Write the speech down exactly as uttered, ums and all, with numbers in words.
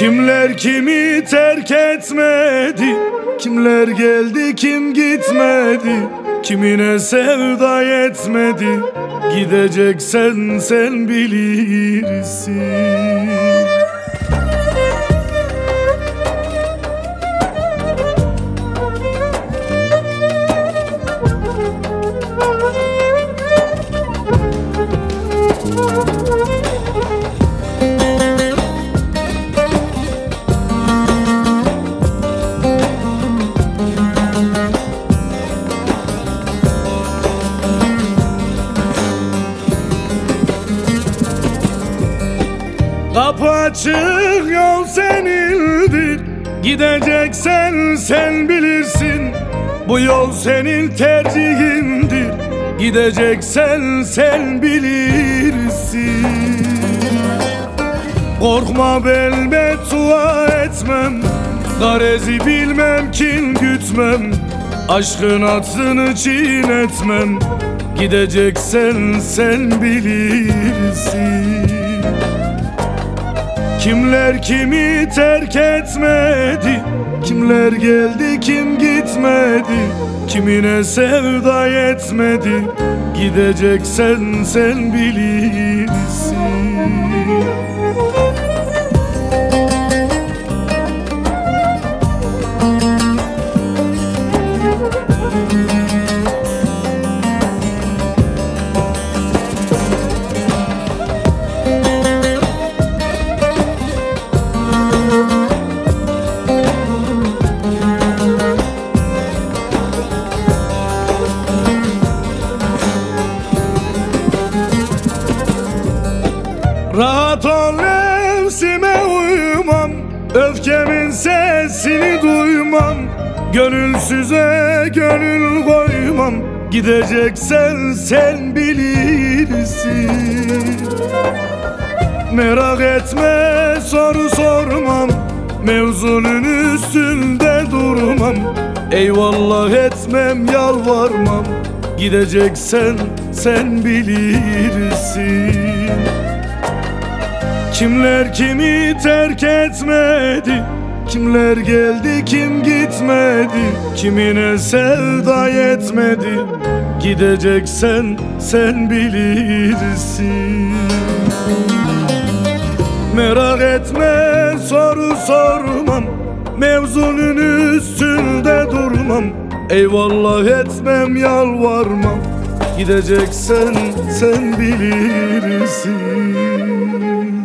Kimler kimi terk etmedi, kimler geldi kim gitmedi, kimine sevda yetmedi, gideceksen sen bilirsin. Kapı açık, yol senindir, gideceksen sen bilirsin. Bu yol senin tercihindir, gideceksen sen bilirsin. Korkma bel beddua etmem, garezi bilmem kin gütmem, aşkın aklını çiğnetmem, gideceksen sen bilirsin. Kimler kimi terk etmedi, kimler geldi kim gitmedi, kimine sevda yetmedi, gideceksen sen bilirsin. Rahat ol, nefsime uymam, öfkemin sesini duymam, gönülsüze gönül koymam, gideceksen sen bilirsin. Merak etme, soru sormam, mevzunun üstünde durmam, eyvallah etmem, yalvarmam, gideceksen sen bilirsin. Kimler kimi terk etmedi, kimler geldi kim gitmedi, kimine sevda yetmedi, gideceksen sen bilirsin. Merak etme, soru sormam, mevzunun üstünde durmam, eyvallah etmem, yalvarmam, gideceksen sen bilirsin.